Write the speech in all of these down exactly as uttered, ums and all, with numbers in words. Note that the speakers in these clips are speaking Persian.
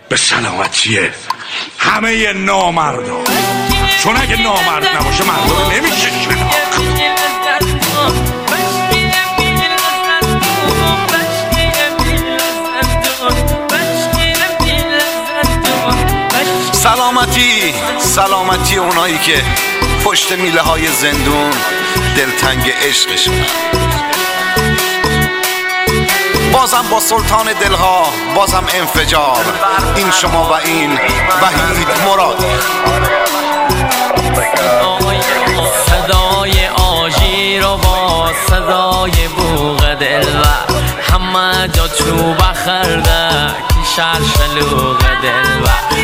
به سلامتیه همه نامردا، چون اگه نامرد نباشه مردا رو نمیشه شناخت. سلامتی سلامتی اونایی که پشت میله های زندون دلتنگ عشقشون، بازم با سلطان دلها، بازم انفجار. این شما و این وحید مراد. صدای آژیر و با صدای بوق دلبر، همه جا چوب خرده که شرشلوق دلبر.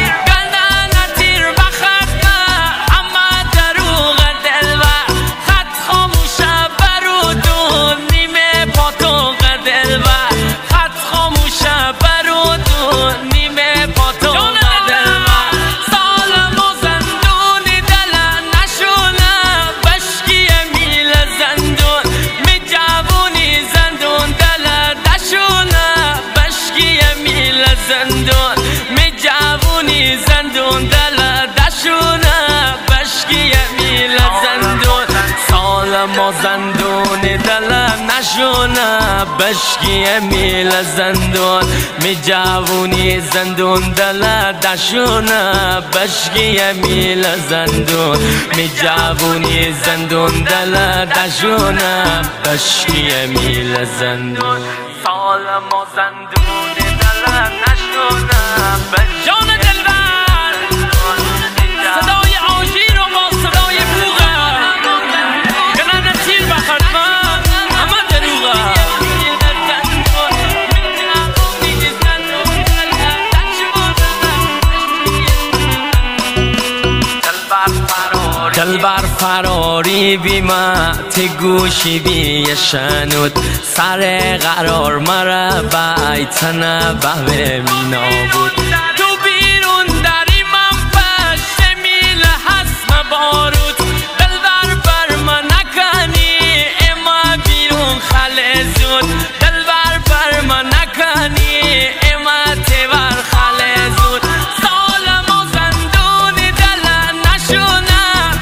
ما زندون دل نشونه بشکی میل زندون، می جوونی زندون دل دشونه بشکی میل زندون، می جوونی زندون دل دشونه بشکی میل زندون. سال ما زندون دل نشونه جان دلبر، صدای آژیر و با صدای بوغه دلبر فراری بیمت گوشی بی شنود، سر قرار مرا بیت نبه مینا بود. تو بیرون داری من پشت میل حسم بارود، دلبر بر من نکنی اما بیرون خل زود، دلبر بر من نکنی اما تبر خل زود. سال ما زندون دل نشونه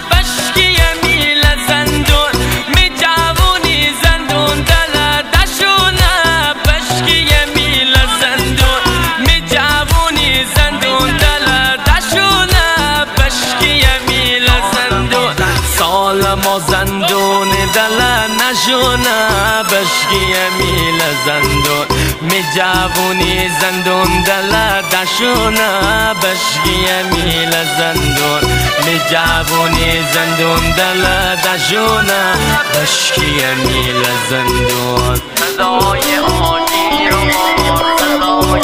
ما زندون دل نشونه بشکی میل زندون، می جوونی زندون دل دشونه بشکی میل زندون، می جوونی زندون دل دشونه بشکی میل زندون. صدای آژیر و صدای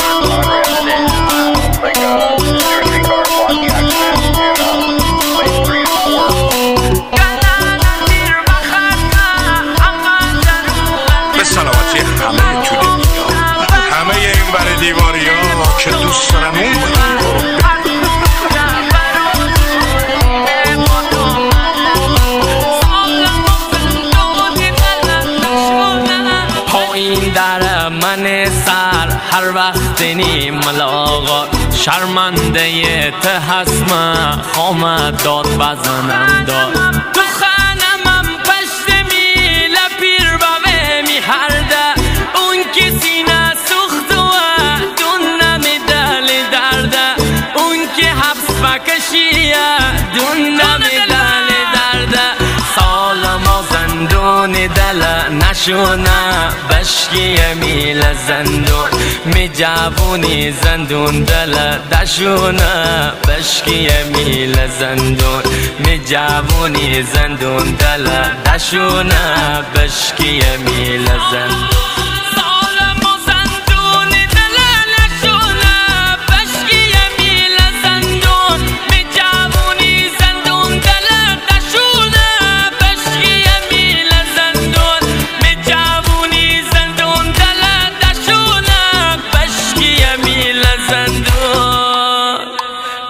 سلامتی همه تو دنیا، همه این بر دیواری ها که دوست دارم اون پایین در من سر هر وقت نی ملاقات، شرمنده ته هستم خامه داد بزنم داد. تو خانمم پشت میل پیر بابه می هرده، اون که سینه سخت و دون نمی دل درده، اون که حبس بکشیه دون نمی دل درده. سال ما زندون دل نشونه بشکی میل زندون، می جوونی زندون دل دشونه بشکی میل زندون، می جوونی زندون دل دشونه بشکی میل زندون.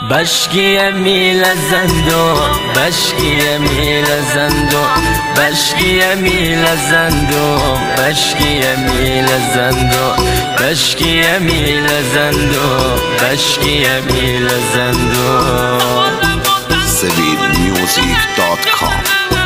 بشکی میل زندون بشکی میل زندون بشکی میل زندون بشکی میل زندون بشکی میل زندون بشکی میل زندون سوید میوزیک دات کام.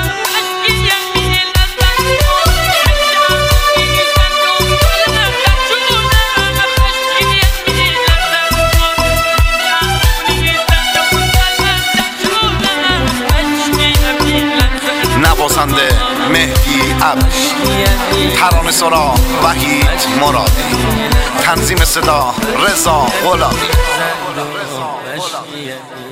نوازنده مهدی عبش، ترانه سرا وحید مرادی، تنظیم صدا رضا غلامی.